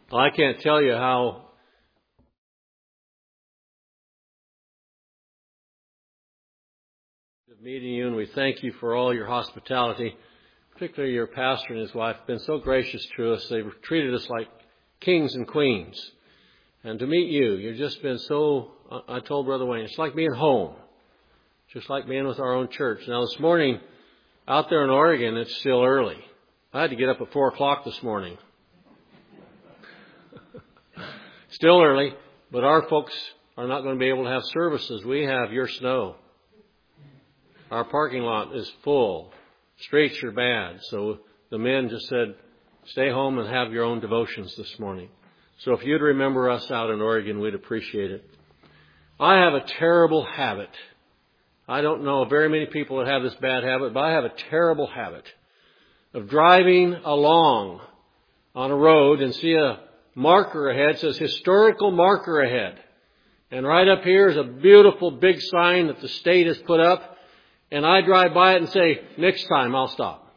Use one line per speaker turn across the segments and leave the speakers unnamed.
Well, I can't tell you how meeting you, and we thank you for all your hospitality, particularly your pastor and his wife have been so gracious to us. They've treated us like kings and queens. And to meet you, you've just been so, I told Brother Wayne, it's like being home, just like being with our own church. Now this morning, out there in Oregon, it's still early. I had to get up at 4 o'clock this morning. Still early, but our folks are not going to be able to have services. We have your snow. Our parking lot is full. Streets are bad. So the men just said, stay home and have your own devotions this morning. So if you'd remember us out in Oregon, we'd appreciate it. I have a terrible habit. I don't know very many people that have this bad habit, but I have a terrible habit of driving along on a road and see a marker ahead. It says historical marker ahead. And right up here is a beautiful big sign that the state has put up. And I drive by it and say, next time I'll stop.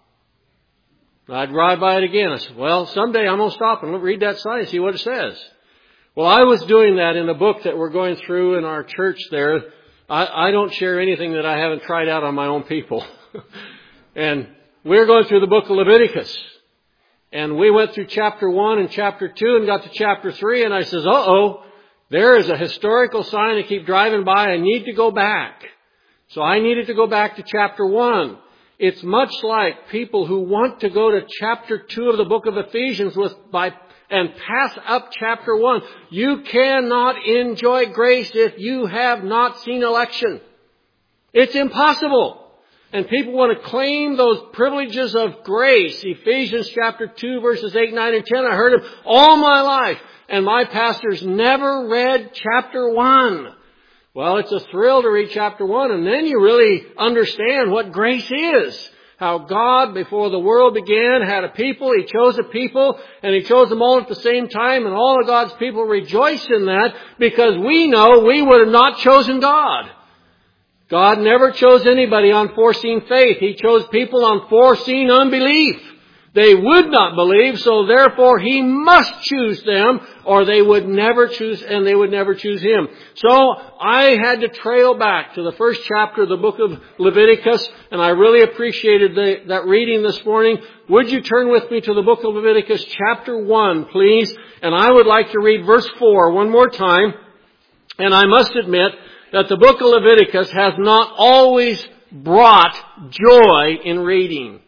I drive by it again. I say, well, someday I'm going to stop and read that sign and see what it says. Well, I was doing that in a book that we're going through in our church there. I don't share anything that I haven't tried out on my own people. And we're going through the book of Leviticus. And we went through chapter 1 and chapter 2 and got to chapter 3. And I says, there is a historical sign. I keep driving by. I need to go back. So I needed to go back to chapter 1. It's much like people who want to go to chapter 2 of the book of Ephesians and pass up chapter 1. You cannot enjoy grace if you have not seen election. It's impossible. And people want to claim those privileges of grace. Ephesians chapter 2 verses 8, 9, and 10. I heard them all my life. And my pastors never read chapter 1. Well, it's a thrill to read chapter 1, and then you really understand what grace is. How God, before the world began, had a people. He chose a people, and He chose them all at the same time, and all of God's people rejoice in that because we know we would have not chosen God. God never chose anybody on foreseen faith. He chose people on foreseen unbelief. They would not believe, so therefore He must choose them, or they would never choose, and they would never choose Him. So I had to trail back to the first chapter of the book of Leviticus, and I really appreciated that reading this morning. Would you turn with me to the book of Leviticus, chapter 1, please? And I would like to read verse 4 one more time. And I must admit that the book of Leviticus has not always brought joy in reading.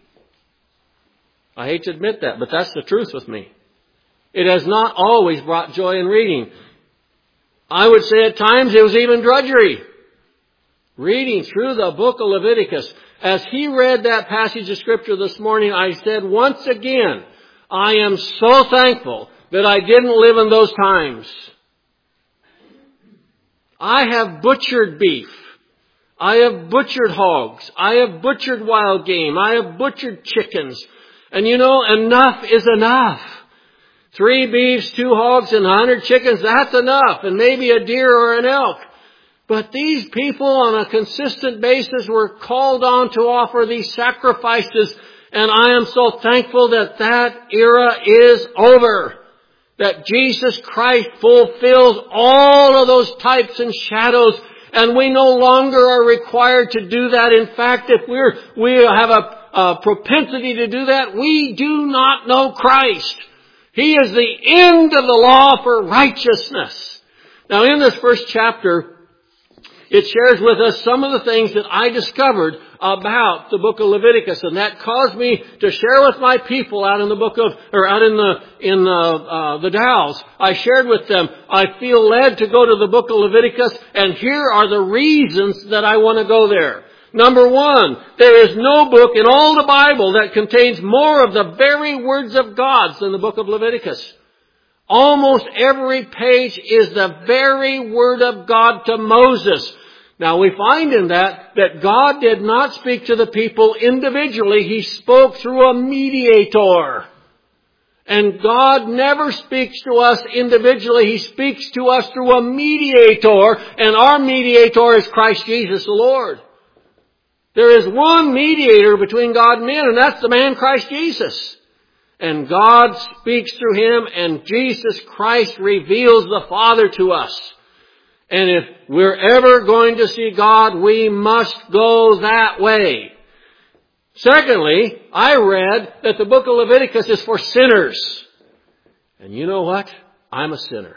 I hate to admit that, but that's the truth with me. It has not always brought joy in reading. I would say at times it was even drudgery. Reading through the book of Leviticus. As he read that passage of Scripture this morning, I said once again, I am so thankful that I didn't live in those times. I have butchered beef. I have butchered hogs. I have butchered wild game. I have butchered chickens. And you know, enough is enough. 3 beefs, 2 hogs, and 100 chickens, that's enough. And maybe a deer or an elk. But these people on a consistent basis were called on to offer these sacrifices. And I am so thankful that that era is over. That Jesus Christ fulfills all of those types and shadows. And we no longer are required to do that. In fact, if we have a propensity to do that, we do not know Christ. He is the end of the law for righteousness. Now in this first chapter, it shares with us some of the things that I discovered about the book of Leviticus, and that caused me to share with my people out in the book of, or out in the Dalles. I shared with them, I feel led to go to the book of Leviticus, and here are the reasons that I want to go there. Number 1, there is no book in all the Bible that contains more of the very words of God than the book of Leviticus. Almost every page is the very word of God to Moses. Now we find in that God did not speak to the people individually. He spoke through a mediator. And God never speaks to us individually. He speaks to us through a mediator. And our mediator is Christ Jesus the Lord. There is one mediator between God and men, and that's the man Christ Jesus. And God speaks through him, and Jesus Christ reveals the Father to us. And if we're ever going to see God, we must go that way. Secondly, I read that the book of Leviticus is for sinners. And you know what? I'm a sinner.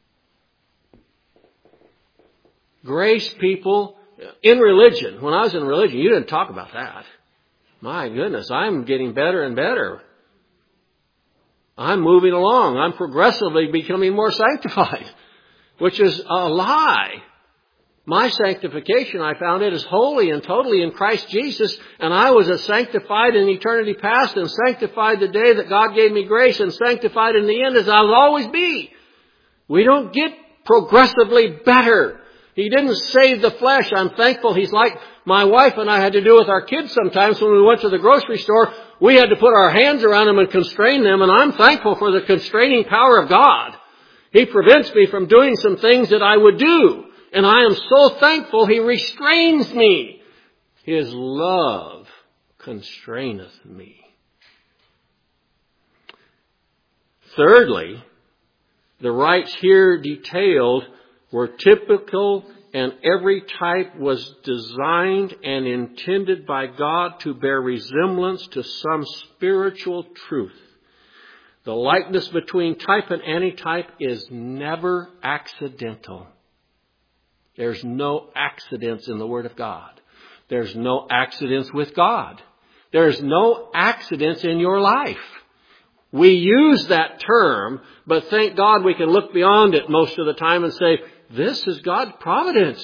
Grace people, in religion, when I was in religion, you didn't talk about that. My goodness, I'm getting better and better. I'm moving along. I'm progressively becoming more sanctified, which is a lie. My sanctification, I found it, is wholly and totally in Christ Jesus, and I was as sanctified in eternity past and sanctified the day that God gave me grace and sanctified in the end as I'll always be. We don't get progressively better. He didn't save the flesh. I'm thankful he's like my wife and I had to do with our kids sometimes when we went to the grocery store. We had to put our hands around them and constrain them, and I'm thankful for the constraining power of God. He prevents me from doing some things that I would do. And I am so thankful he restrains me. His love constraineth me. Thirdly, the rites here detailed were typical, and every type was designed and intended by God to bear resemblance to some spiritual truth. The likeness between type and antitype is never accidental. There's no accidents in the Word of God. There's no accidents with God. There's no accidents in your life. We use that term, but thank God we can look beyond it most of the time and say, this is God's providence.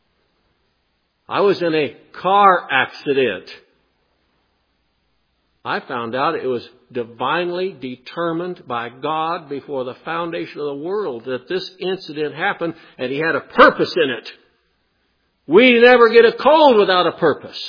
I was in a car accident. I found out it was divinely determined by God before the foundation of the world that this incident happened, and He had a purpose in it. We never get a cold without a purpose.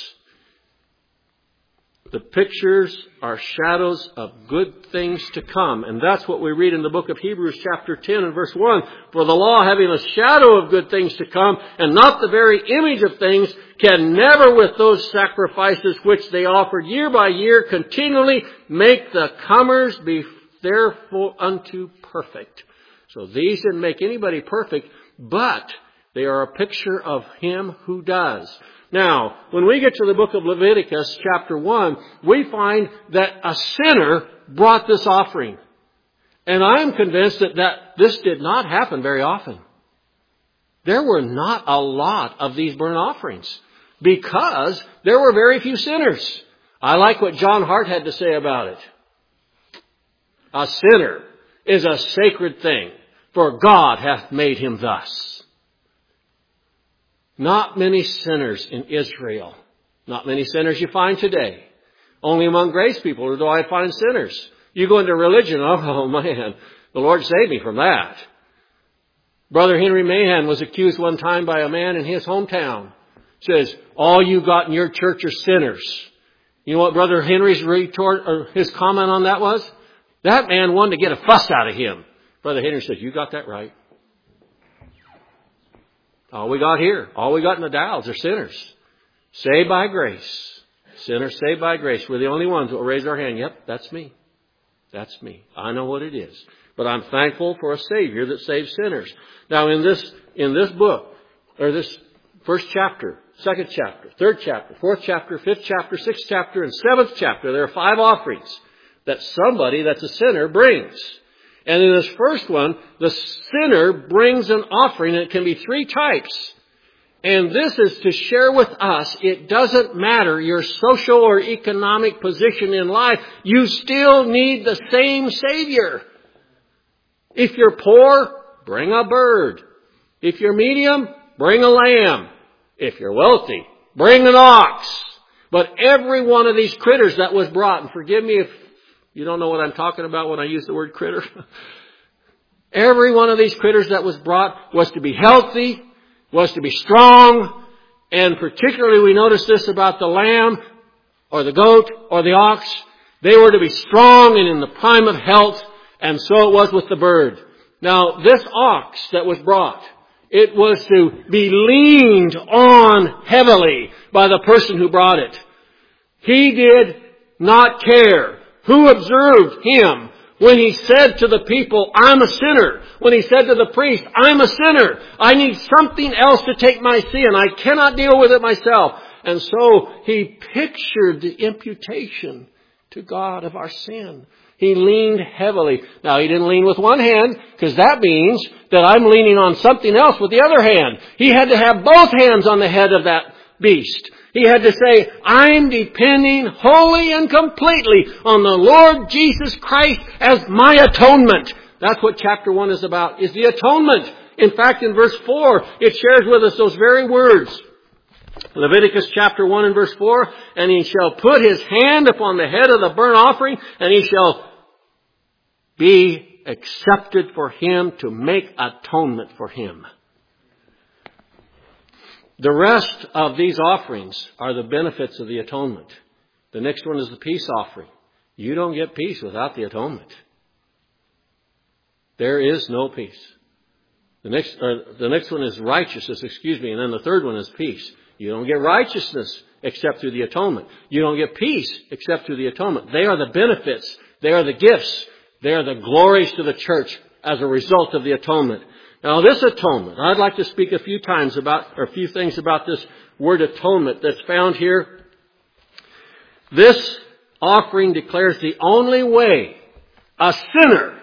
The pictures are shadows of good things to come. And that's what we read in the book of Hebrews chapter 10 and verse 1. For the law, having a shadow of good things to come, and not the very image of things, can never with those sacrifices which they offered year by year continually make the comers be therefore unto perfect. So these didn't make anybody perfect, but they are a picture of Him who does. Now, when we get to the book of Leviticus, chapter 1, we find that a sinner brought this offering. And I'm convinced that this did not happen very often. There were not a lot of these burnt offerings because there were very few sinners. I like what John Hart had to say about it. A sinner is a sacred thing, for God hath made him thus. Not many sinners in Israel. Not many sinners you find today. Only among grace people do I find sinners. You go into religion, oh man, the Lord saved me from that. Brother Henry Mahan was accused one time by a man in his hometown. Says, all you got in your church are sinners. You know what Brother Henry's retort or his comment on that was? That man wanted to get a fuss out of him. Brother Henry says, you got that right. All we got here, all we got in the Dalles are sinners. Saved by grace. Sinners saved by grace. We're the only ones that will raise our hand. Yep, that's me. That's me. I know what it is. But I'm thankful for a Savior that saves sinners. Now in this book, or this first chapter, second chapter, third chapter, fourth chapter, fifth chapter, sixth chapter, and seventh chapter, there are 5 offerings that somebody that's a sinner brings. And in this first one, the sinner brings an offering, and it can be 3 types. And this is to share with us, it doesn't matter your social or economic position in life, you still need the same Savior. If you're poor, bring a bird. If you're medium, bring a lamb. If you're wealthy, bring an ox. But every one of these critters that was brought, and forgive me if you don't know what I'm talking about when I use the word critter. Every one of these critters that was brought was to be healthy, was to be strong, and particularly we notice this about the lamb or the goat or the ox. They were to be strong and in the prime of health, and so it was with the bird. Now, this ox that was brought, it was to be leaned on heavily by the person who brought it. He did not care Who observed Him when He said to the people, I'm a sinner? When He said to the priest, I'm a sinner. I need something else to take my sin. I cannot deal with it myself. And so He pictured the imputation to God of our sin. He leaned heavily. Now, He didn't lean with one hand, because that means that I'm leaning on something else with the other hand. He had to have both hands on the head of that beast. He had to say, I'm depending wholly and completely on the Lord Jesus Christ as my atonement. That's what chapter 1 is about, is the atonement. In fact, in verse 4, it shares with us those very words. Leviticus chapter 1 and verse 4, and he shall put his hand upon the head of the burnt offering, and he shall be accepted for him to make atonement for him. The rest of these offerings are the benefits of the atonement. The next one is the peace offering. You don't get peace without the atonement. There is no peace. The next one is righteousness, and then the third one is peace. You don't get righteousness except through the atonement. You don't get peace except through the atonement. They are the benefits. They are the gifts. They are the glories to the church as a result of the atonement. Now, this atonement, I'd like to speak a few things about this word atonement that's found here. This offering declares the only way a sinner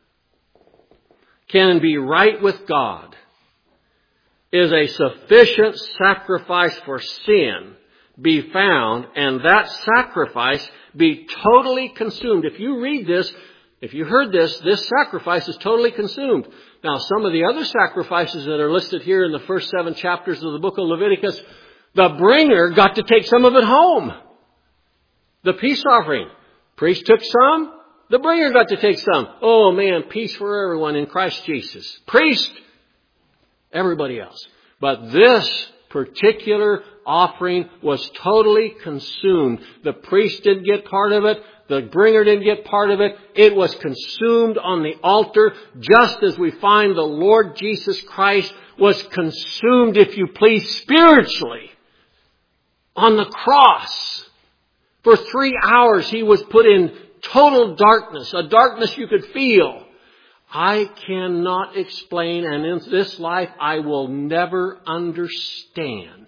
can be right with God is a sufficient sacrifice for sin be found, and that sacrifice be totally consumed. If you read this, if you heard this sacrifice is totally consumed. Now, some of the other sacrifices that are listed here in the first 7 chapters of the book of Leviticus, the bringer got to take some of it home. The peace offering, priest took some, the bringer got to take some. Oh man, peace for everyone in Christ Jesus. Priest, everybody else. But this particular offering was totally consumed. The priest didn't get part of it. The bringer didn't get part of it. It was consumed on the altar, just as we find the Lord Jesus Christ was consumed, if you please, spiritually on the cross. For 3 hours He was put in total darkness, a darkness you could feel. I cannot explain, and in this life I will never understand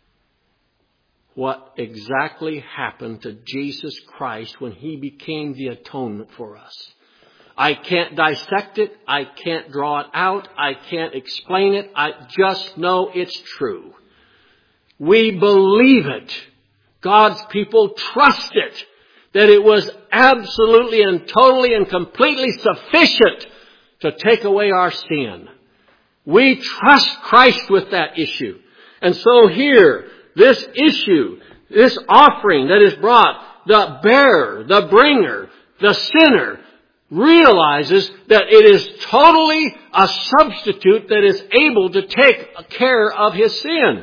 what exactly happened to Jesus Christ when He became the atonement for us. I can't dissect it. I can't draw it out. I can't explain it. I just know it's true. We believe it. God's people trust it. That it was absolutely and totally and completely sufficient to take away our sin. We trust Christ with that issue. And so here, this issue, this offering that is brought, the bearer, the bringer, the sinner, realizes that it is totally a substitute that is able to take care of his sin.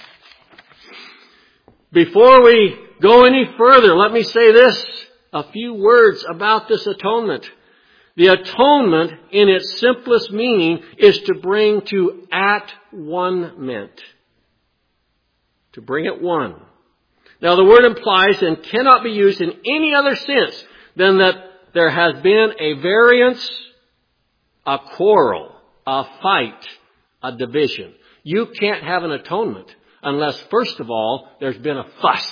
Before we go any further, let me say this, a few words about this atonement. The atonement, in its simplest meaning, is to bring to at-one-ment. To bring at one. Now, the word implies and cannot be used in any other sense than that there has been a variance, a quarrel, a fight, a division. You can't have an atonement unless, first of all, there's been a fuss.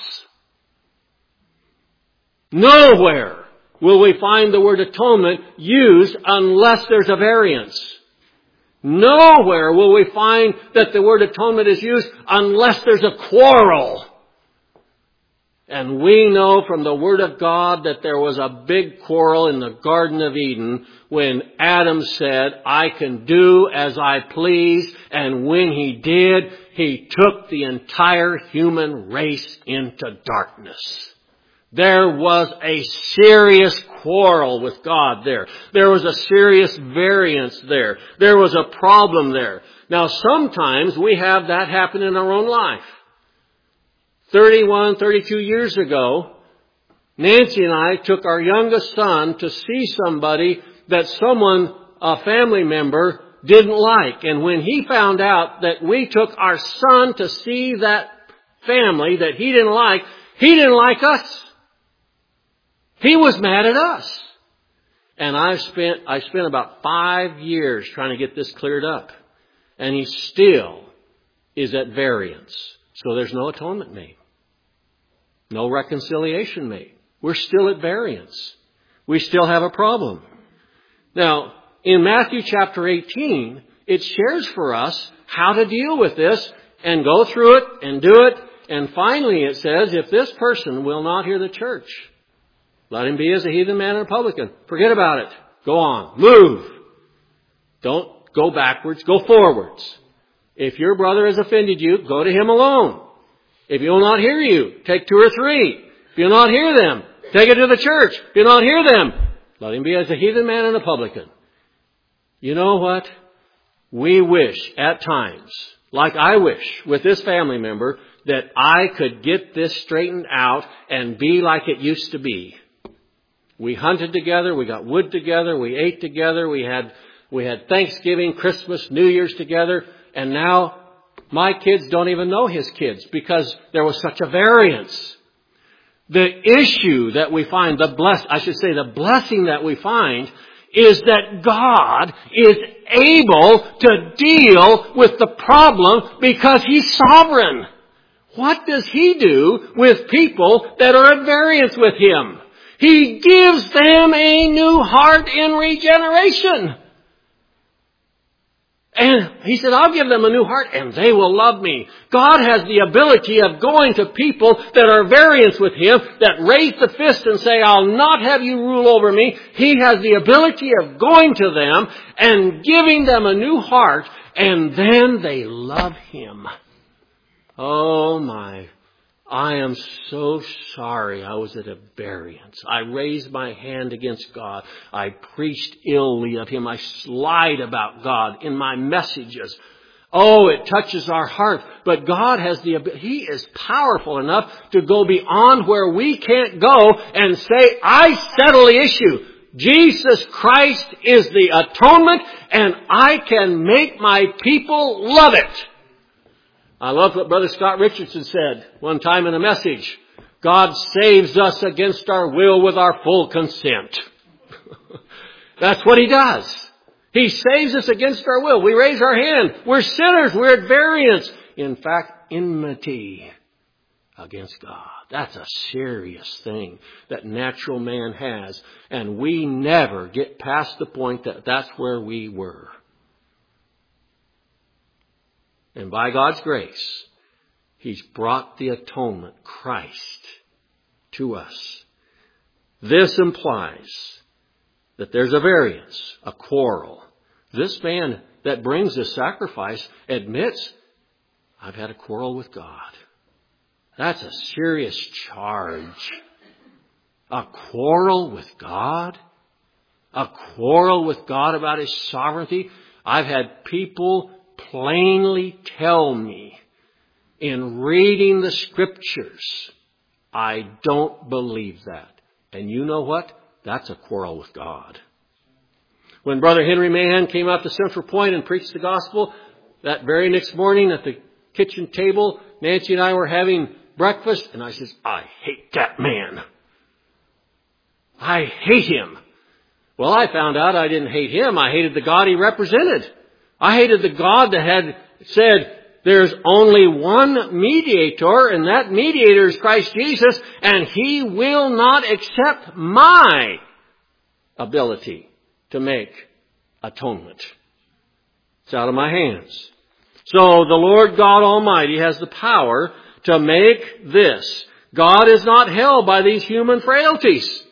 Nowhere will we find the word atonement used unless there's a variance. Nowhere will we find that the word atonement is used unless there's a quarrel. And we know from the Word of God that there was a big quarrel in the Garden of Eden when Adam said, I can do as I please. And when he did, he took the entire human race into darkness. There was a serious quarrel with God there. There was a serious variance there. There was a problem there. Now, sometimes we have that happen in our own life. 32 years ago, Nancy and I took our youngest son to see somebody that a family member, didn't like. And when he found out that we took our son to see that family that he didn't like us. He was mad at us. And I spent about 5 years trying to get this cleared up. And he still is at variance. So there's no atonement made. No reconciliation made. We're still at variance. We still have a problem. Now, in Matthew chapter 18, it shares for us how to deal with this and go through it and do it. And finally it says, if this person will not hear the church, let him be as a heathen man and a publican. Forget about it. Go on. Move. Don't go backwards. Go forwards. If your brother has offended you, go to him alone. If he will not hear you, take 2 or 3. If you'll not hear them, take it to the church. If you'll not hear them, let him be as a heathen man and a publican. You know what? We wish at times, like I wish with this family member, that I could get this straightened out and be like it used to be. We hunted together, we got wood together, we ate together, we had Thanksgiving, Christmas, New Year's together, and now my kids don't even know his kids because there was such a variance. The issue that we find, the blessing that we find is that God is able to deal with the problem because He's sovereign. What does He do with people that are at variance with Him? He gives them a new heart in regeneration. And He said, I'll give them a new heart and they will love me. God has the ability of going to people that are at variance with Him, that raise the fist and say, I'll not have you rule over me. He has the ability of going to them and giving them a new heart, and then they love Him. Oh my, I am so sorry I was at a variance. I raised my hand against God. I preached illy of Him. I lied about God in my messages. Oh, it touches our heart. But God has He is powerful enough to go beyond where we can't go and say, I settle the issue. Jesus Christ is the atonement and I can make my people love it. I love what Brother Scott Richardson said one time in a message. God saves us against our will with our full consent. That's what He does. He saves us against our will. We raise our hand. We're sinners. We're at variance. In fact, enmity against God. That's a serious thing that natural man has. And we never get past the point that that's where we were. And by God's grace, He's brought the atonement, Christ, to us. This implies that there's a variance, a quarrel. This man that brings the sacrifice admits, I've had a quarrel with God. That's a serious charge. A quarrel with God? A quarrel with God about His sovereignty? I've had people plainly tell me in reading the Scriptures, I don't believe that. And you know what? That's a quarrel with God. When Brother Henry Mahan came out to Central Point and preached the gospel, that very next morning at the kitchen table, Nancy and I were having breakfast, and I says, I hate that man. I hate him. Well, I found out I didn't hate him. I hated the God he represented. I hated the God that had said, there's only one mediator, and that mediator is Christ Jesus, and He will not accept my ability to make atonement. It's out of my hands. So the Lord God Almighty has the power to make this. God is not held by these human frailties.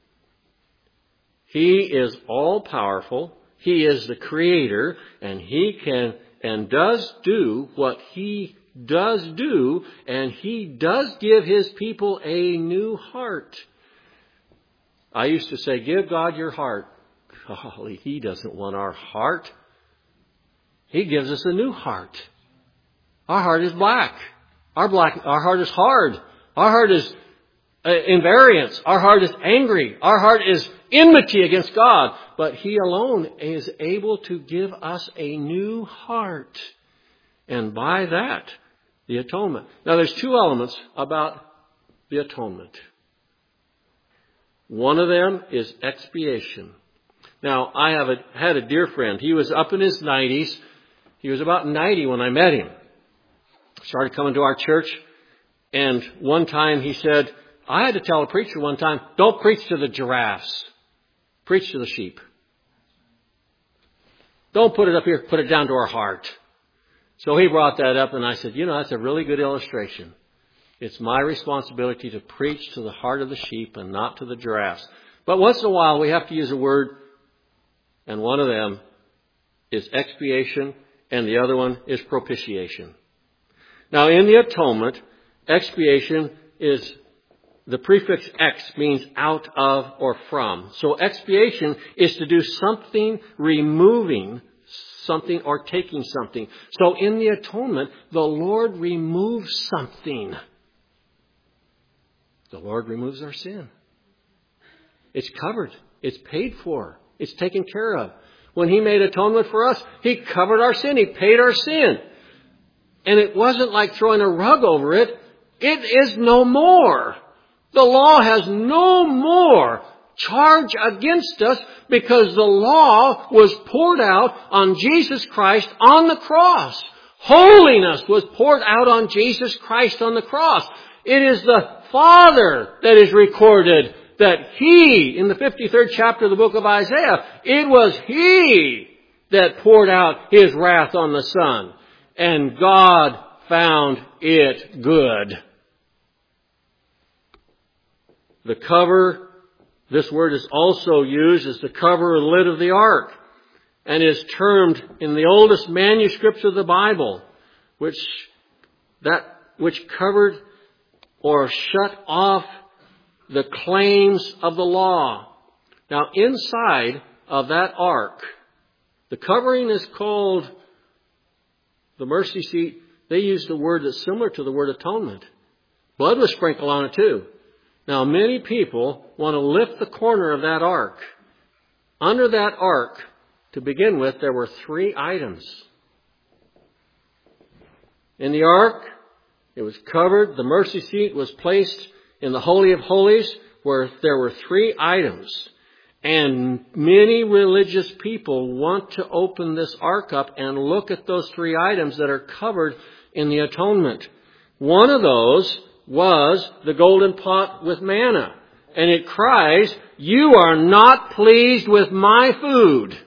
He is all powerful. He is the Creator, and He can and does do what He does do, and He does give His people a new heart. I used to say, give God your heart. Golly, He doesn't want our heart. He gives us a new heart. Our heart is black. Our heart is hard. Our heart is in variance. Our heart is angry. Our heart is enmity against God. But He alone is able to give us a new heart. And by that, the atonement. Now there's 2 elements about the atonement. One of them is expiation. Now, I had a dear friend. He was up in his 90s. He was about 90 when I met him. Started coming to our church. And one time he said, I had to tell a preacher one time, don't preach to the giraffes. Preach to the sheep. Don't put it up here. Put it down to our heart. So he brought that up and I said, that's a really good illustration. It's my responsibility to preach to the heart of the sheep and not to the giraffes. But once in a while we have to use a word, and one of them is expiation and the other one is propitiation. Now in the atonement, expiation is the prefix ex means out of or from. So expiation is to do something, removing something or taking something. So in the atonement, the Lord removes something. The Lord removes our sin. It's covered. It's paid for. It's taken care of. When He made atonement for us, He covered our sin. He paid our sin. And it wasn't like throwing a rug over it. It is no more. The law has no more charge against us because the law was poured out on Jesus Christ on the cross. Holiness was poured out on Jesus Christ on the cross. It is the Father that is recorded that He, in the 53rd chapter of the book of Isaiah, it was He that poured out His wrath on the Son. And God found it good. The cover, this word is also used as the cover or lid of the ark, and is termed in the oldest manuscripts of the Bible, which covered or shut off the claims of the law. Now inside of that ark, the covering is called the mercy seat. They used a word that's similar to the word atonement. Blood was sprinkled on it too. Now, many people want to lift the corner of that ark. Under that ark, to begin with, there were 3 items. In the ark, it was covered. The mercy seat was placed in the Holy of Holies, where there were 3 items. And many religious people want to open this ark up and look at those 3 items that are covered in the atonement. One of those was the golden pot with manna. And it cries, "You are not pleased with my food."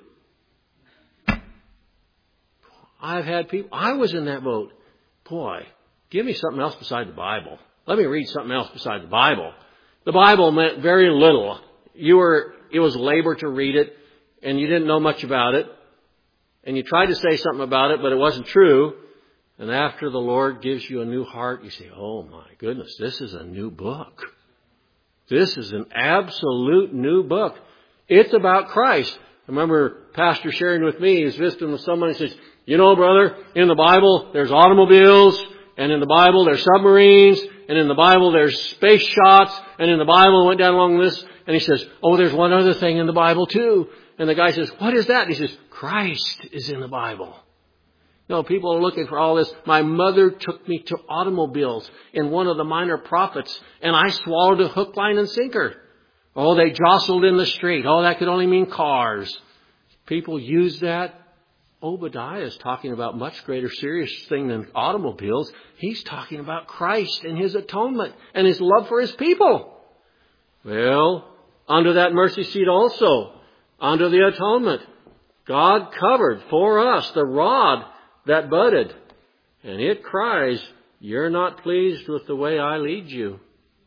I've had people, I was in that boat. Boy, give me something else beside the Bible. Let me read something else beside the Bible. The Bible meant very little. It was labor to read it, and you didn't know much about it. And you tried to say something about it, but it wasn't true. And after the Lord gives you a new heart, you say, oh my goodness, this is a new book. This is an absolute new book. It's about Christ. I remember Pastor sharing with me, he was visiting with someone, he says, brother, in the Bible there's automobiles, and in the Bible there's submarines, and in the Bible there's space shots, and in the Bible went down along this, and he says, there's one other thing in the Bible too. And the guy says, what is that? And he says, Christ is in the Bible. People are looking for all this. My mother took me to automobiles in one of the minor prophets, and I swallowed a hook, line, and sinker. They jostled in the street. That could only mean cars. People use that. Obadiah is talking about much greater serious thing than automobiles. He's talking about Christ and His atonement and His love for His people. Well, under that mercy seat also, under the atonement, God covered for us the rod that budded. And it cries, you're not pleased with the way I lead you.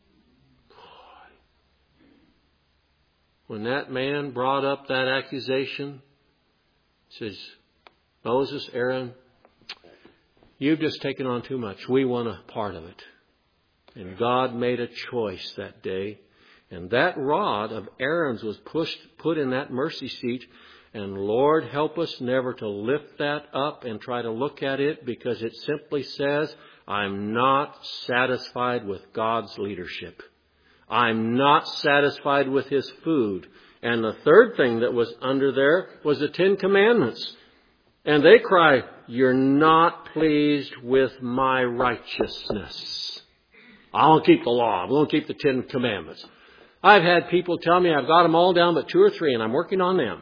When that man brought up that accusation, says, Moses, Aaron, you've just taken on too much. We want a part of it. And God made a choice that day. And that rod of Aaron's was put in that mercy seat. And Lord, help us never to lift that up and try to look at it, because it simply says, I'm not satisfied with God's leadership. I'm not satisfied with His food. And the third thing that was under there was the 10 Commandments. And they cry, you're not pleased with my righteousness. I won't keep the law. I won't keep the 10 Commandments. I've had people tell me I've got them all down but 2 or 3, and I'm working on them.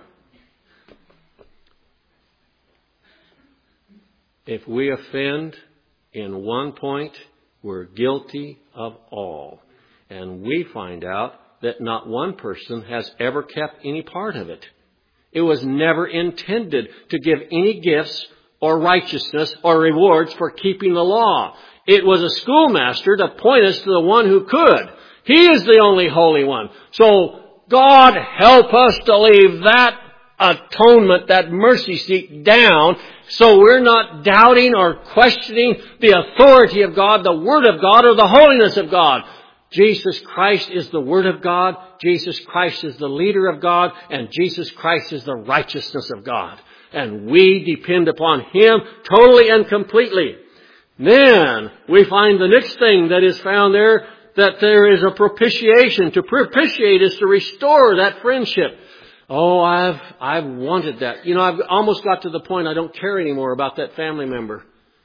If we offend in one point, we're guilty of all. And we find out that not one person has ever kept any part of it. It was never intended to give any gifts or righteousness or rewards for keeping the law. It was a schoolmaster to point us to the one who could. He is the only holy one. So God help us to leave that atonement, that mercy seat down, so we're not doubting or questioning the authority of God, the Word of God, or the holiness of God. Jesus Christ is the Word of God. Jesus Christ is the leader of God. And Jesus Christ is the righteousness of God. And we depend upon Him totally and completely. Then we find the next thing that is found there, that there is a propitiation. To propitiate is to restore that friendship. Oh, I've wanted that. You know, I've almost got to the point I don't care anymore about that family member.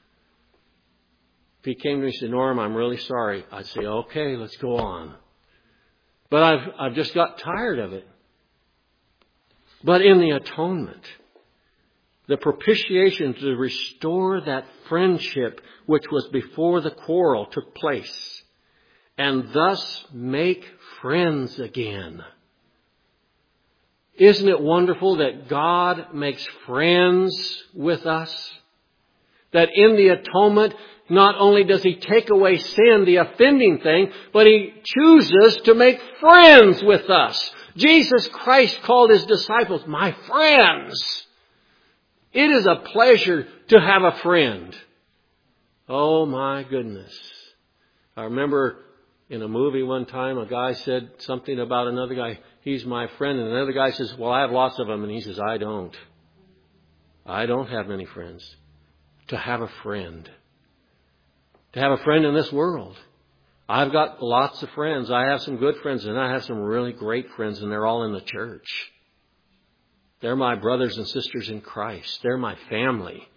If he came to me and said, Norm, I'm really sorry, I'd say, okay, let's go on. But I've just got tired of it. But in the atonement, the propitiation to restore that friendship which was before the quarrel took place, and thus make friends again. Isn't it wonderful that God makes friends with us? That in the atonement, not only does He take away sin, the offending thing, but He chooses to make friends with us. Jesus Christ called His disciples, my friends. It is a pleasure to have a friend. Oh my goodness. I remember in a movie one time, a guy said something about another guy, he's my friend. And another guy says, well, I have lots of them. And he says, I don't. I don't have many friends. To have a friend. To have a friend in this world. I've got lots of friends. I have some good friends, and I have some really great friends, and they're all in the church. They're my brothers and sisters in Christ. They're my family.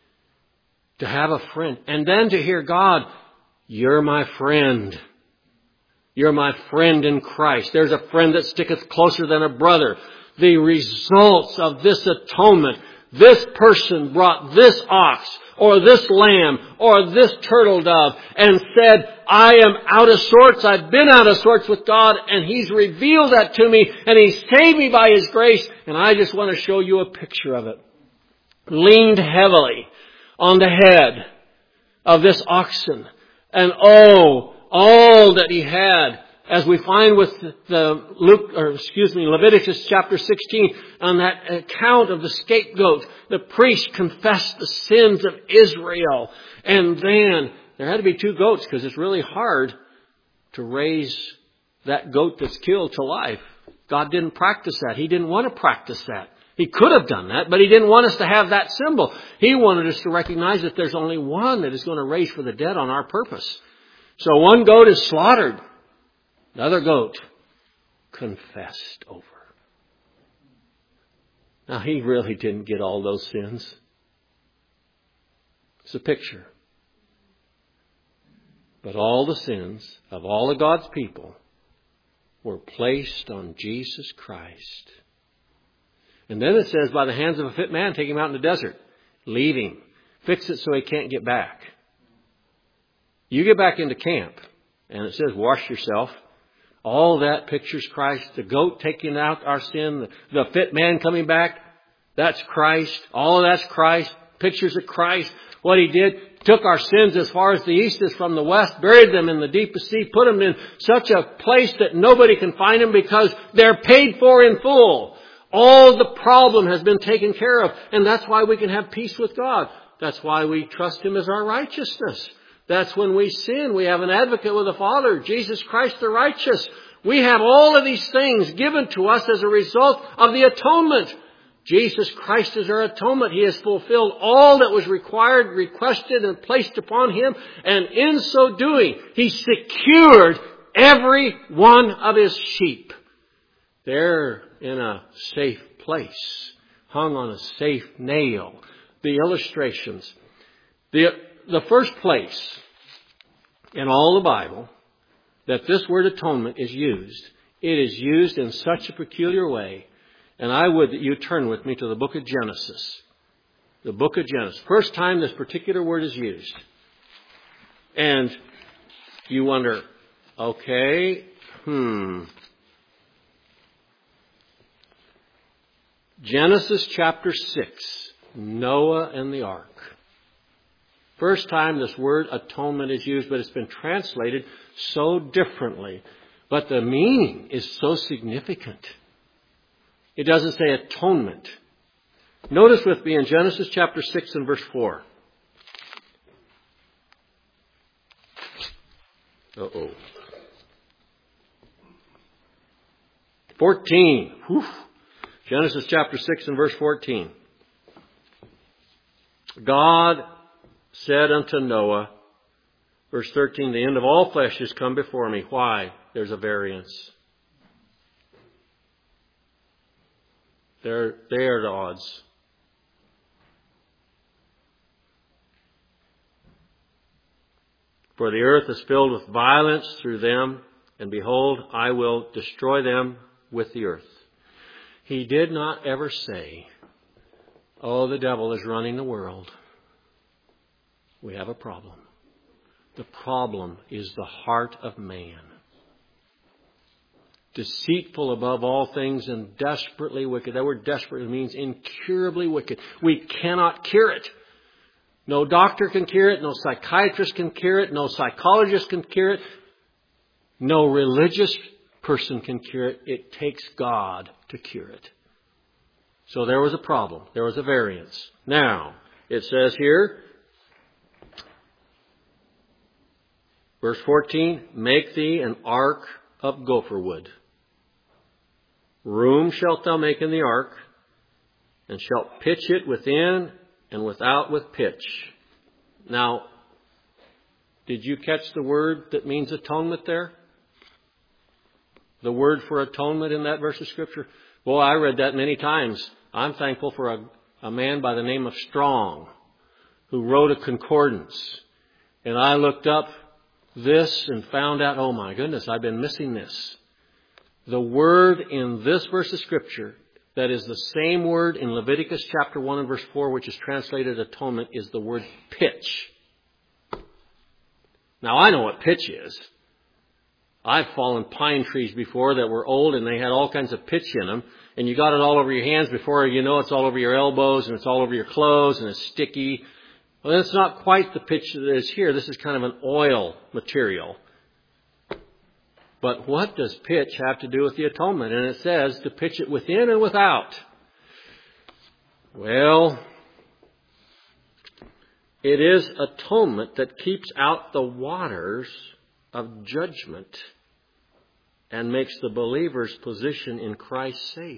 To have a friend. And then to hear God, you're my friend. You're my friend in Christ. There's a friend that sticketh closer than a brother. The results of this atonement. This person brought this ox or this lamb or this turtle dove and said, I am out of sorts. I've been out of sorts with God, and He's revealed that to me, and He's saved me by His grace. And I just want to show you a picture of it. Leaned heavily on the head of this oxen. And all that he had, as we find with Leviticus chapter 16, on that account of the scapegoat, the priest confessed the sins of Israel. And then there had to be 2 goats, because it's really hard to raise that goat that's killed to life. God didn't practice that. He didn't want to practice that. He could have done that, but He didn't want us to have that symbol. He wanted us to recognize that there's only one that is going to raise for the dead on our purpose. So one goat is slaughtered. Another goat confessed over. Now, he really didn't get all those sins. It's a picture. But all the sins of all of God's people were placed on Jesus Christ. And then it says, by the hands of a fit man, take Him out in the desert. Leave Him. Fix it so he can't get back. You get back into camp, and it says, wash yourself. All that pictures Christ. The goat taking out our sin. The fit man coming back. That's Christ. All of that's Christ. Pictures of Christ. What He did, took our sins as far as the east is from the west, buried them in the deepest sea, put them in such a place that nobody can find them because they're paid for in full. All the problem has been taken care of. And that's why we can have peace with God. That's why we trust Him as our righteousness. That's when we sin. We have an advocate with the Father, Jesus Christ the righteous. We have all of these things given to us as a result of the atonement. Jesus Christ is our atonement. He has fulfilled all that was required, requested, and placed upon Him. And in so doing, He secured every one of His sheep. They're in a safe place, hung on a safe nail. The illustrations. The first place in all the Bible that this word atonement is used It is used in such a peculiar way. And I would that you turn with me to the book of Genesis. The book of Genesis. First time this particular word is used. And you wonder, okay, Genesis chapter 6, Noah and the ark. First time this word atonement is used, but it's been translated so differently. But the meaning is so significant. It doesn't say atonement. Notice with me in Genesis chapter 6 and verse 4. 14. Whew. Genesis chapter 6 and verse 14. God said unto Noah, verse 13, the end of all flesh is come before me. Why? There's a variance. They are at odds. For the earth is filled with violence through them, and behold, I will destroy them with the earth. He did not ever say, oh, the devil is running the world. We have a problem. The problem is the heart of man. Deceitful above all things and desperately wicked. That word desperately means incurably wicked. We cannot cure it. No doctor can cure it. No psychiatrist can cure it. No psychologist can cure it. No religious person can cure it. It takes God to cure it. So there was a problem. There was a variance. Now, it says here, verse 14, make thee an ark of gopher wood. Room shalt thou make in the ark, and shalt pitch it within and without with pitch. Now, did you catch the word that means atonement there? The word for atonement in that verse of Scripture? Boy, I read that many times. I'm thankful for a man by the name of Strong who wrote a concordance. And I looked up this and found out, oh my goodness, I've been missing this. The word in this verse of Scripture that is the same word in Leviticus chapter 1 and verse 4, which is translated atonement, is the word pitch. Now, I know what pitch is. I've fallen pine trees before that were old and they had all kinds of pitch in them. And you got it all over your hands before you know it's all over your elbows and it's all over your clothes and it's sticky. Well, that's not quite the pitch that is here. This is kind of an oil material. But what does pitch have to do with the atonement? And it says to pitch it within and without. Well, it is atonement that keeps out the waters of judgment and makes the believer's position in Christ safe.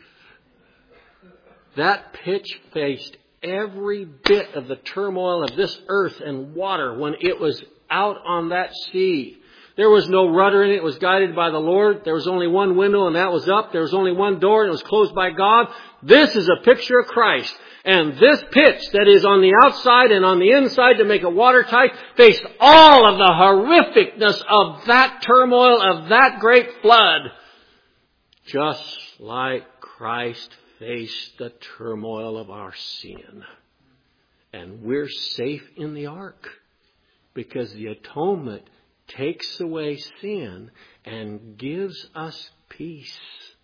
That pitch faced every bit of the turmoil of this earth and water when it was out on that sea. There was no rudder in it. It was guided by the Lord. There was only one window and that was up. There was only one door and it was closed by God. This is a picture of Christ. And this pitch that is on the outside and on the inside to make it watertight faced all of the horrificness of that turmoil, of that great flood. Just like Christ faced the turmoil of our sin. And we're safe in the ark because the atonement takes away sin and gives us peace.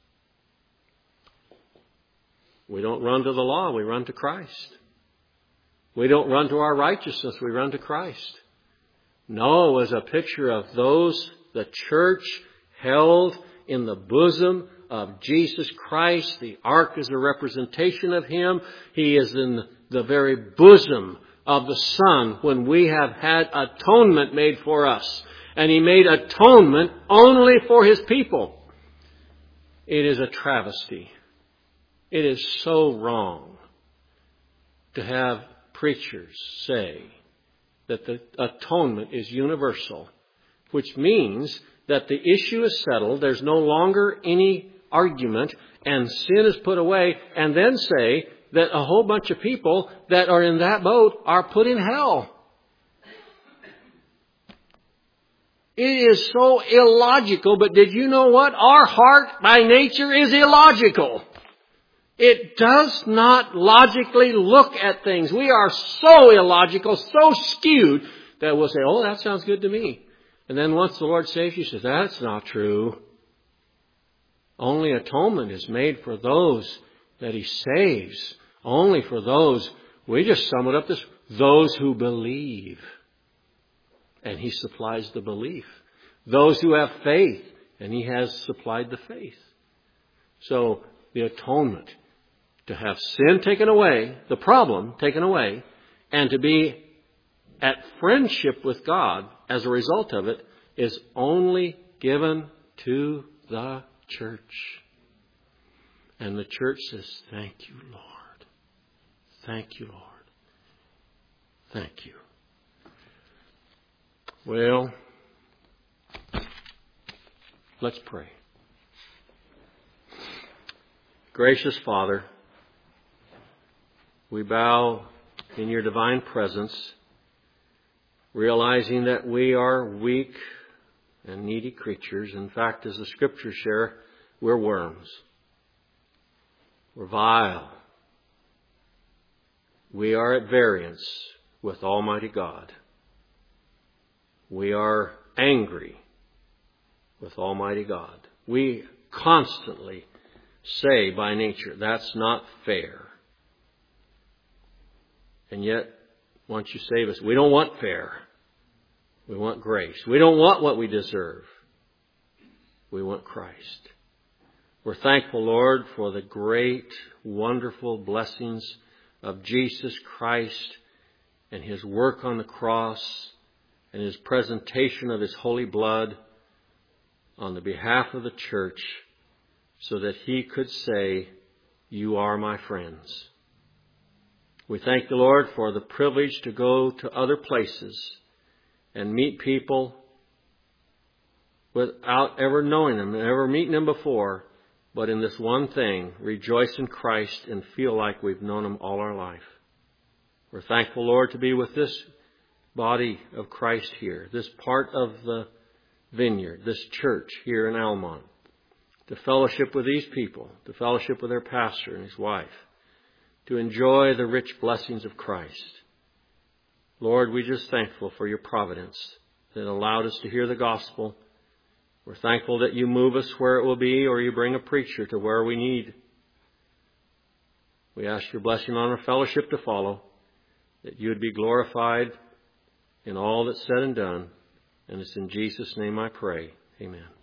We don't run to the law, we run to Christ. We don't run to our righteousness, we run to Christ. Noah was a picture of those the church held in the bosom of Jesus Christ. The ark is a representation of Him. He is in the very bosom of the Son when we have had atonement made for us. And He made atonement only for His people. It is a travesty. It is so wrong to have preachers say that the atonement is universal, which means that the issue is settled, there's no longer any argument, and sin is put away, and then say that a whole bunch of people that are in that boat are put in hell. It is so illogical, but did you know what? Our heart by nature is illogical. It does not logically look at things. We are so illogical, so skewed, that we'll say, oh, that sounds good to me. And then once the Lord saves you, He says, that's not true. Only atonement is made for those that He saves. Only for those, we just sum it up this, those who believe. And He supplies the belief. Those who have faith, and He has supplied the faith. So the atonement, to have sin taken away, the problem taken away, and to be at friendship with God as a result of it, is only given to the church. And the church says, thank you, Lord. Thank you, Lord. Thank you. Well, let's pray. Gracious Father, we bow in your divine presence, realizing that we are weak and needy creatures. In fact, as the Scriptures share, we're worms. We're vile. We are at variance with Almighty God. We are angry with Almighty God. We constantly say by nature, that's not fair. And yet, once you save us, we don't want fair. We want grace. We don't want what we deserve. We want Christ. We're thankful, Lord, for the great, wonderful blessings of Jesus Christ and His work on the cross and His presentation of His holy blood on the behalf of the church so that He could say, you are my friends. We thank the Lord for the privilege to go to other places and meet people without ever knowing them, ever meeting them before, but in this one thing, rejoice in Christ and feel like we've known Him all our life. We're thankful, Lord, to be with this body of Christ here, this part of the vineyard, this church here in Almont, to fellowship with these people, to fellowship with their pastor and his wife, to enjoy the rich blessings of Christ. Lord, we're just thankful for your providence that allowed us to hear the gospel. We're thankful that you move us where it will be, or you bring a preacher to where we need. We ask your blessing on our fellowship to follow, that you would be glorified in all that's said and done. And it's in Jesus' name I pray. Amen.